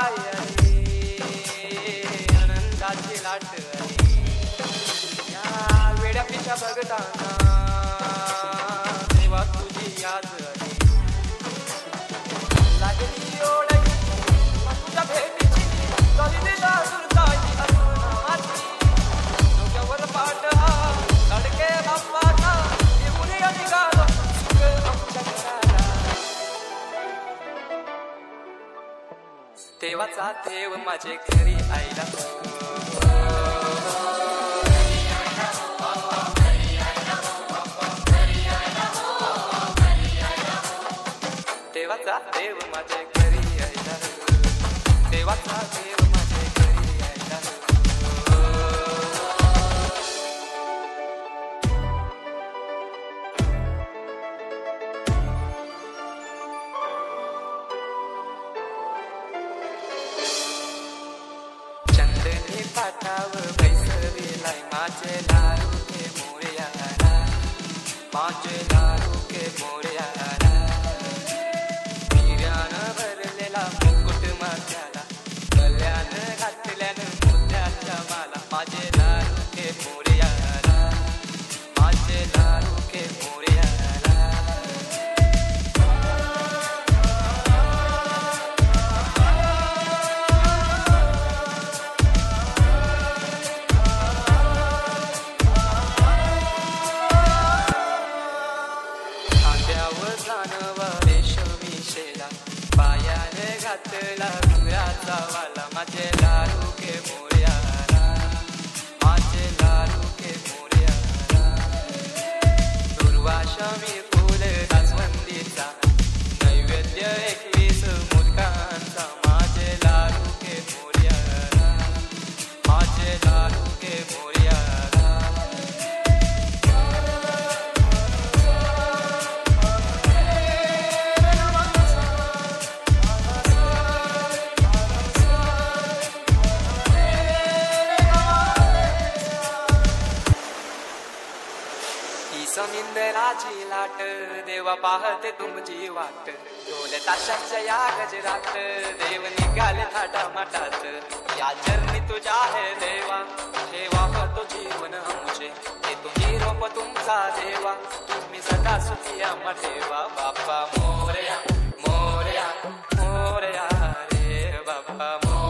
आई आली, आनंदाची लाट आली. या वेड्या पिशा बघताना तेव्हा तुझी याद आली. लागली ओळख तुझ्या भेटीची, कधी दिला सुरताची अरुणाची. डोक्यावर पाट हा लडके बाप्पाचा, येऊन निघालो सुख आमच्या घराला. देवाचा देव माझे घरी आईला. देवाचा देव माझे घरी आईला. देवाचा देव माझे घरी आईला. चंदनी पाठाव बैसविलाय माझे लाडू के मोरयाला. माझे लाडू के मोरयाला. हिऱ्यानं भरलेला मुकुट माझ्याला, गल्यानं घातल्यानं मोत्याच्या माला. माझे लाडू के मोरयाला. माझे लाडू के मोरयाला. खांद्यावर जानवा रेशमी शेला, पायाने घातला गुराचा वाला. माझे लाडू के मोरयाला. माझे लाडू के मोरयाला. दुर्वाशमी फुल जास्वंदीचा, नैवेद्य 21 मोदकांचा. माझे लाडू के मोरयाला. माझे लाडू के मोरयाला. समिंदराची लाट, देवा पाहते तुमची वाट. ढोल ताशाच्या या गजरात, देव निघाले थाटा माटात. या चरणी तुझ्या आहे देवा, ठेवा तो जीवन आमचे. हे तुम्ही रोप तुमचा देवा, तुम्ही सदा सुखी आम्हा ठेवा. बाप्पा मोरया मोरया मोरया रे बाप्पा मोरया.